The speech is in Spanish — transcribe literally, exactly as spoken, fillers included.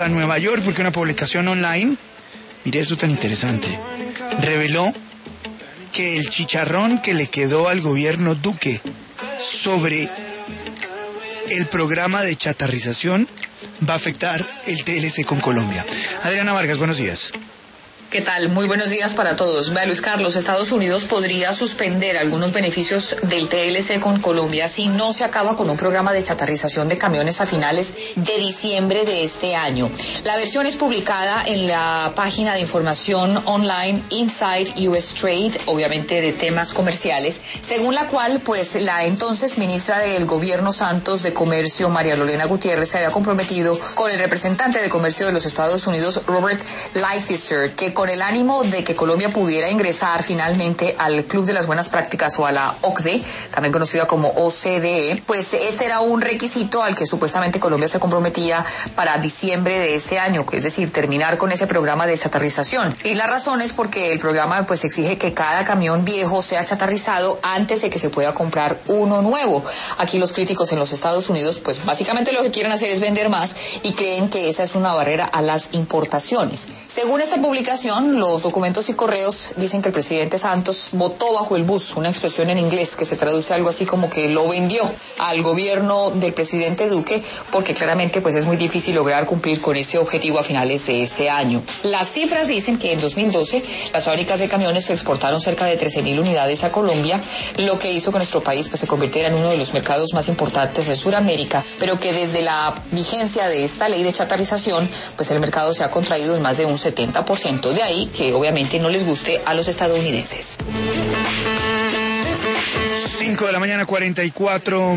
a Nueva York porque una publicación online, mire eso tan interesante, reveló que el chicharrón que le quedó al gobierno Duque sobre el programa de chatarrización va a afectar el T L C con Colombia. Adriana Vargas, buenos días. ¿Qué tal? Muy buenos días para todos. Vea, Luis Carlos, Estados Unidos podría suspender algunos beneficios del T L C con Colombia si no se acaba con un programa de chatarrización de camiones a finales de diciembre de este año. La versión es publicada en la página de información online Inside U S Trade, obviamente de temas comerciales, según la cual, pues, la entonces ministra del Gobierno Santos de Comercio, María Lorena Gutiérrez, se había comprometido con el representante de Comercio de los Estados Unidos, Robert Lighthizer, que con el ánimo de que Colombia pudiera ingresar finalmente al Club de las Buenas Prácticas o a la O C D E, también conocida como O C D E, pues este era un requisito al que supuestamente Colombia se comprometía para diciembre de este año, es decir, terminar con ese programa de chatarrización. Y la razón es porque el programa pues exige que cada camión viejo sea chatarrizado antes de que se pueda comprar uno nuevo. Aquí los críticos en los Estados Unidos pues básicamente lo que quieren hacer es vender más y creen que esa es una barrera a las importaciones. Según esta publicación, los documentos y correos dicen que el presidente Santos votó bajo el bus, una expresión en inglés que se traduce algo así como que lo vendió al gobierno del presidente Duque, porque claramente pues es muy difícil lograr cumplir con ese objetivo a finales de este año. Las cifras dicen que en dos mil doce las fábricas de camiones exportaron cerca de trece mil unidades a Colombia, lo que hizo que nuestro país pues se convirtiera en uno de los mercados más importantes de Sudamérica, pero que desde la vigencia de esta ley de chatarrización pues el mercado se ha contraído en más de un setenta por ciento. De ahí que obviamente no les guste a los estadounidenses. cinco de la mañana, cuarenta y cuatro